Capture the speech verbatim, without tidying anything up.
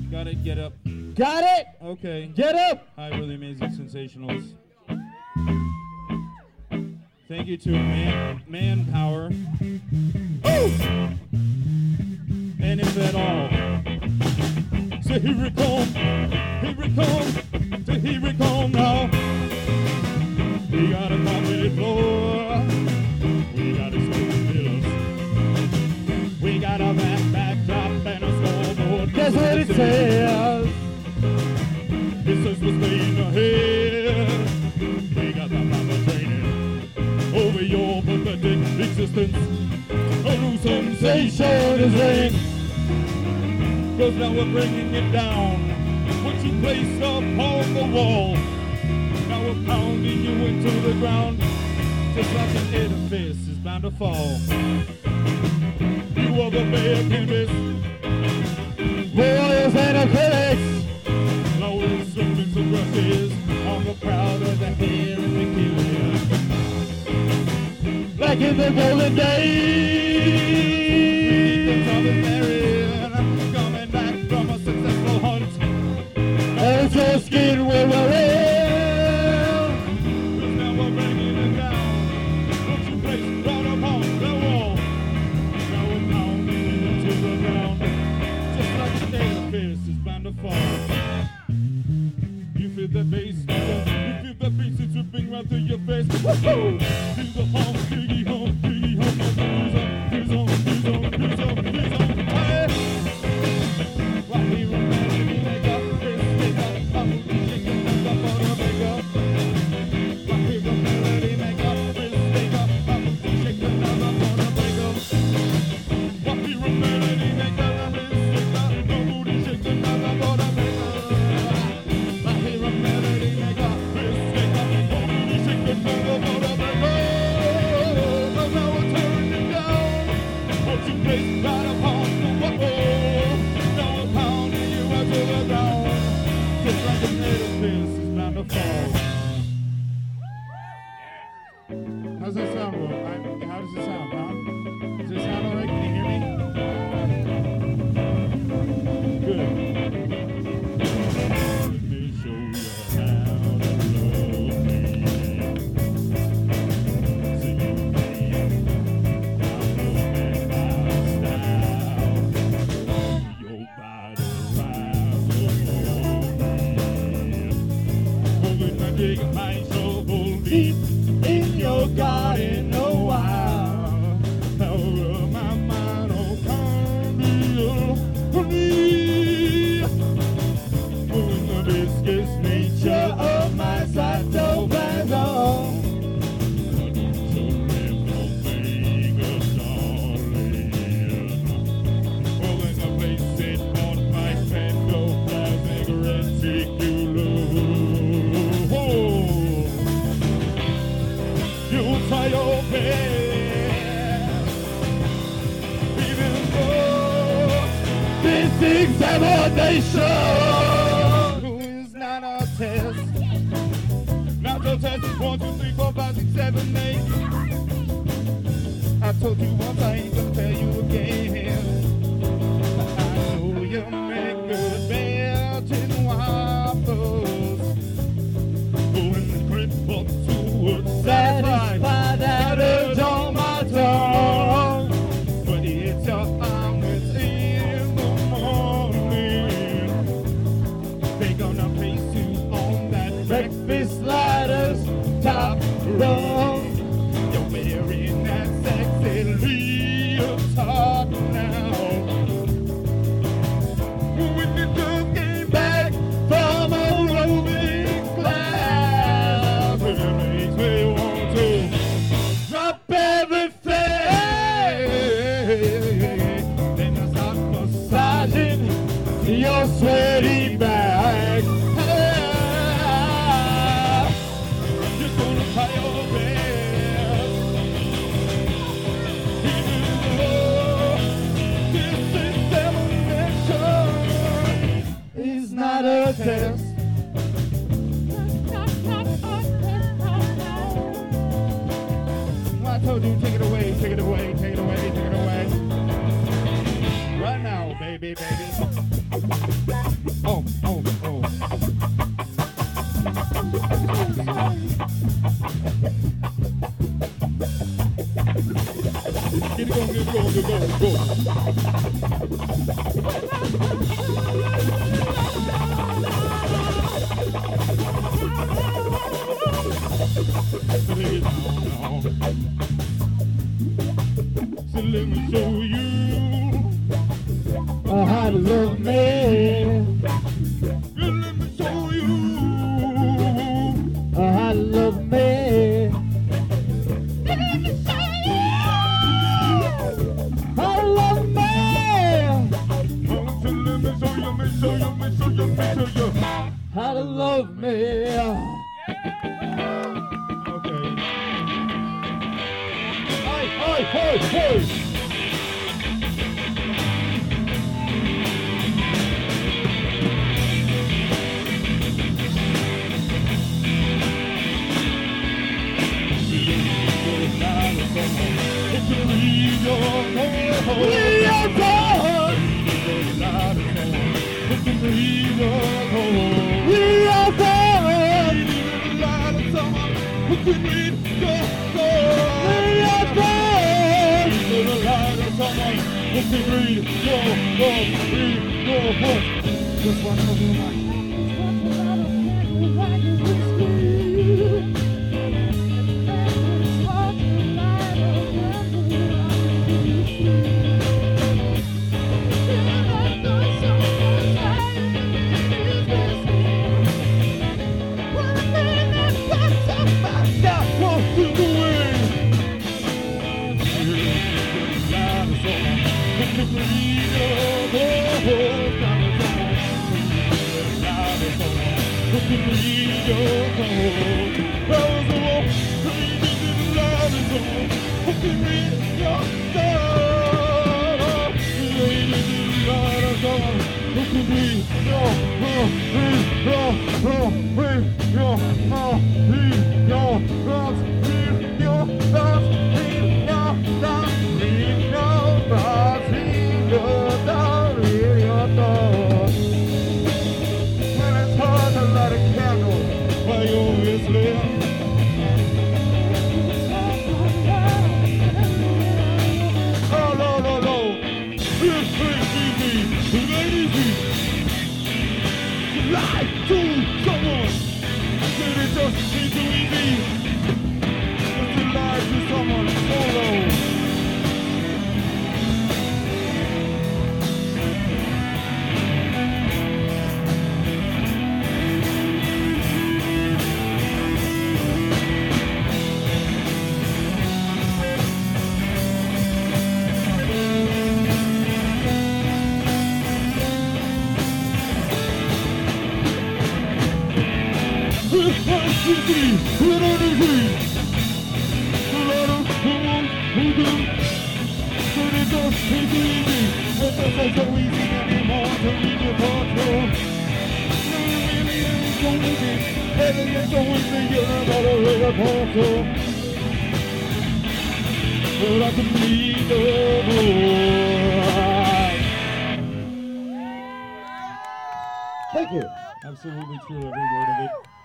Got it, get up. Got it? Okay. Get up! Hi, really amazing sensationals. Thank you to Man Manpower. Ooh! And if at all. So here we come, here we come, so here we come now. We got a concrete floor, we got exposed pillars, we got a back backdrop and a scoreboard. Guess what it says? This is what's laying ahead. We got the proper training over your pathetic existence. A new sensation is reigning. Cause now we're bringing it down. What you placed up on the wall, now we're pounding you into the ground. Just like an edifice is bound to fall. You are the bare canvas, Warriors and acrylics. blowing serpents and brushes on the proud of the hair and the kill. Like in the golden days. We can married, coming back from a successful hunt. And your skin will wear. Cause now we're bringing it down. What you place right upon the wall, now we're pounding it into the ground. Just like an edifice is bound to fall. You feel the bass, you feel the bass, it's ripping right through your face. Woo-hoo! Do the hum, diggy hum, diggy hum, here's on, here's on, here's on, here's on, here's on. Hey! Why we remember me make up, this make up, up, shaking up, up, up, make up. Why we remember me make up, this make up, up, shaking up, up, up, make up. Why we remember me make up, this make up, booty shaking up, up, up, make up. Why we remember me make up, this make up, booty shaking up, up, up, make up. Cause now we're turning down. What you place right upon the wall, now we're pounding you out to the ground. Just like an edifice is bound to fall. How's that sound, bro? I, how does it sound, huh? Does it sound alright? Can you hear me? Good. Let me show you how to love me. See me, I'm looking my style. Your body rise over me. Moving my dick, my soul deep in your garden, oh wow. Power of my mind, oh come be moving the viscous nature of my cytoplasm. Pulling the place it on my endoplasmic reticulum. You try your best, even though this examination is not a test. Not your test is one, two, three, four, five, six, seven, eight. I told you once, I ain't gonna tell you again. I know you make good Belgian waffles. Going the cripple to a Satisfy that urge on my tongue. but it's your hours in the morning. They gonna place you on that Breakfast sliders, top rung. You're wearing that sexy leotard now. When you just came back from a roving class, it makes me want to drop everything. Then I start massaging Your sweaty back. You're gonna try your best, even though this examination It's not a test. I told you, take it away, take it away, take it away, take it away. Right now, baby, baby. Oh, oh, oh. Get it going, get it going, get it going, So let me show you uh, how to love me. let me show you Uh, how to love me. How to love me. So let me show you, me show you, me show you, me show you. How to love me. Okay. Hey, hey, hey, hey. We are born. We are born. We are born. Just one of them. Thank you. Absolutely true, every word of it.